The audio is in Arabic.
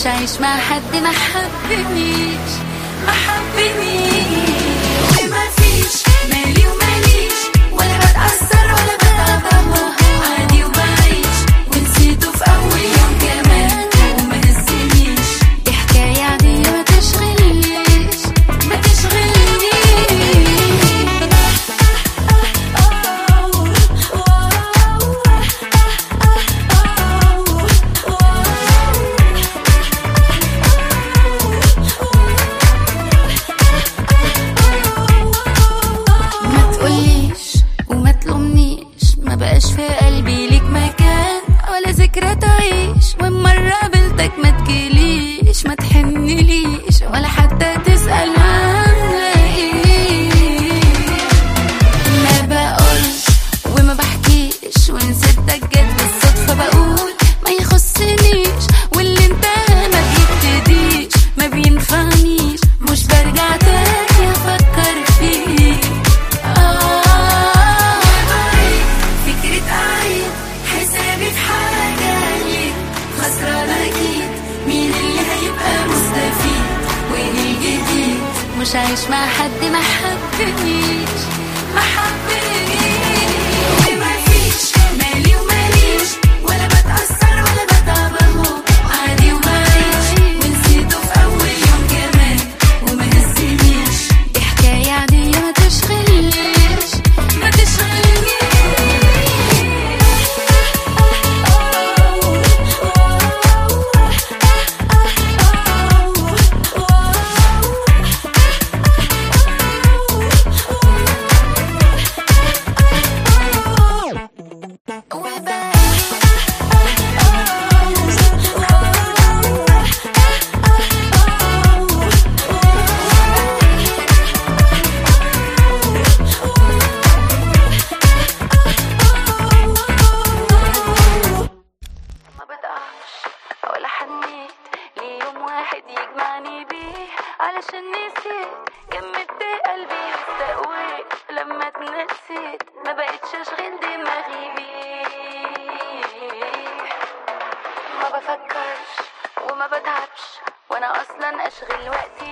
مش عايش مع حد ما حبنيش ما حبنيش. وما فيش مالي وماليش، ولا بتأثر ولا بتعب، عادي وبعيش ونسيته في أول يوم كمان وما هزنيش. دي حكاية عادية ما تشغلنيش ما تشغلنيش. مبقاش في قلبي ليك مكان ولا ذكرى تعيش، وإن مرة قابلتك ما تجيليش ما تحنليش ولا حتى تسأل عاملة ايه. ما بقولش وما بحكيش، وإن سبتك جت بالصدفة بقول ما يخصنيش، واللي انتهى ما بيبتديش ما بينفعنيش، مش برجع تاني أفكر فيه. حسابي في حاجة ليك خسرانة أكيد، مين اللي هيبقى مستفيد وين الجديد؟ مش عايش مع حد ما حبنيش ما حبنيش. وما فيش مالي وماليش، ولا بتأثر ولا بتعب، عادي وبعيش ونسيته في أول يوم كمان وما هزنيش. دي حكاية عادية ما تشغلنيش ما تشغلنيش. ولا حنيت ليوم واحد يجمعني بيه، علشان نسيت جمدت قلبي واستقويت لما اتنسيت، ما بقتش اشغل دماغي بيه. ما بفكرش وما بتعبش، وانا اصلا اشغل وقتي